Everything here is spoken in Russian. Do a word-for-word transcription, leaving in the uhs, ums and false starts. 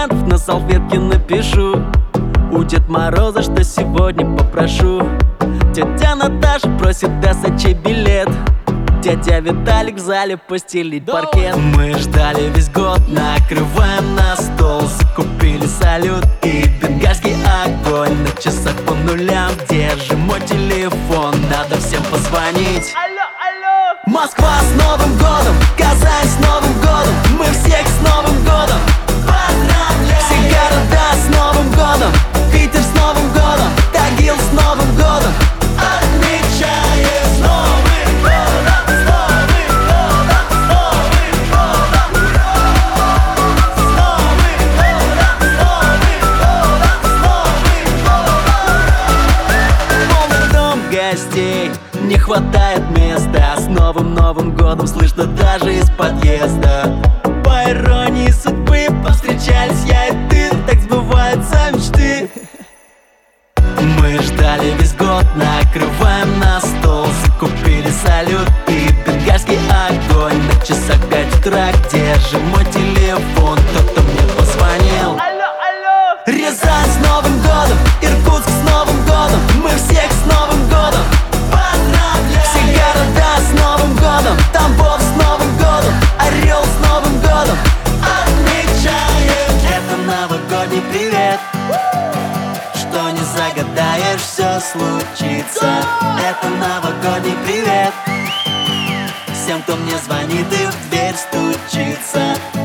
комплиментов на салфетке напишу. У Дед Мороза, что сегодня попрошу. Тетя Наташа просит СЧ билет. Дядя Виталик в зале постелить паркет. Мы ждали весь год, накрываем на стол. Закупили салют и бенгальский огонь. На часах по нулям, держим мой телефон. Надо всем позвонить. Алло, алло! Москва с Новым годом, Казань с Новым годом. Мы всех с Новым годом поздравляем. Все города с Новым годом, Питер с Новым годом, Тагил с Новым годом. Отмечаем с Новым годом, с Новым годом, с Новым годом. С Новым годом, с Новым годом, с Новым годом. Полный дом гостей, не хватает места. С новым Новым годом слышно даже из подъезда. По иронии судьбы повстречались я и ты. Так сбываются мечты. Мы ждали весь год, накрываем на стол. Закупили салют и бенгальский огонь. На часах пять утра, держим мой телефон. Кто-то мне позвонил. Алло, алло! Рязань с Новым годом, Иркутск с Новым годом. Мы всех с Новым годом поздравляем. Все города с Новым годом, Тамбов с Новым годом, Орел с Новым годом. Отмечаем. Это новогодний привет. Что не загадаешь, все случится. Это новогодний привет. Всем, кто мне звонит и в дверь стучится.